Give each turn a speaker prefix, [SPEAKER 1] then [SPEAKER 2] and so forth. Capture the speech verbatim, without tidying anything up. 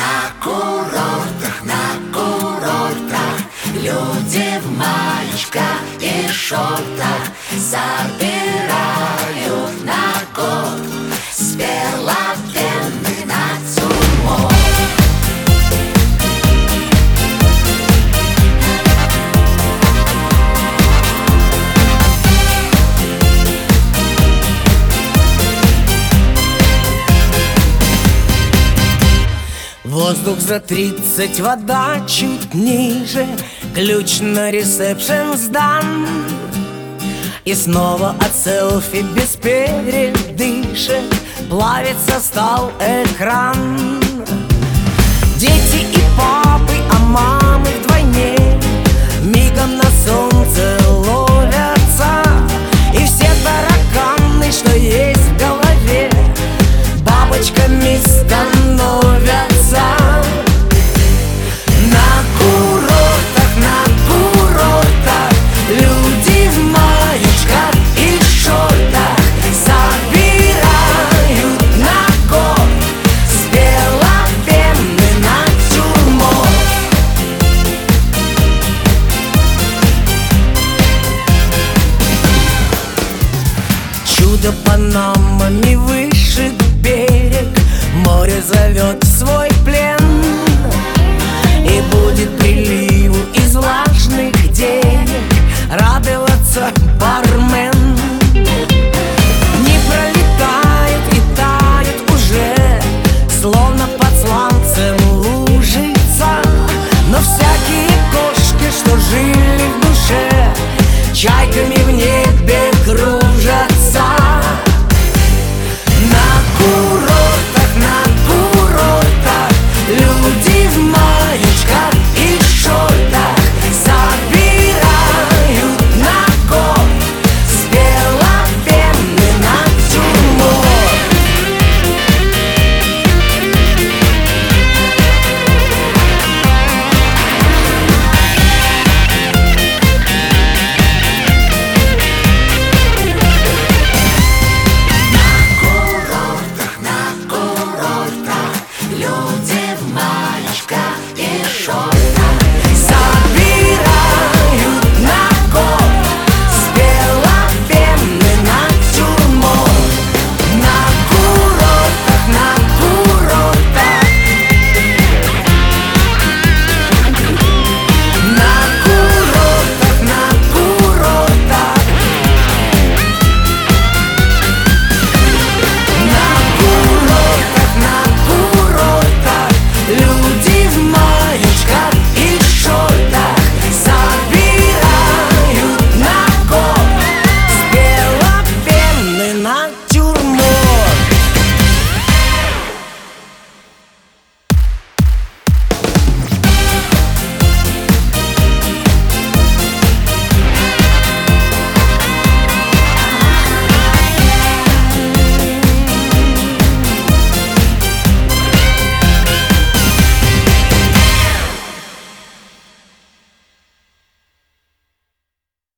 [SPEAKER 1] На курортах, на курортах люди в маечках и шортах собирают на год сверлопенный натюрморт.
[SPEAKER 2] Воздух за тридцать, вода чуть ниже, ключ на ресепшн сдан. И снова от селфи без передышек плавится стал экран. Дети и папы, а мамы вдвойне мигом на солнце ловятся. И все тараканы, что есть в голове, бабочками становятся. На курортах, на курортах люди в маечках и шортах собирают на год сверлопенный натюрморт. Чудо Панамами вышит берег, море зовет в свой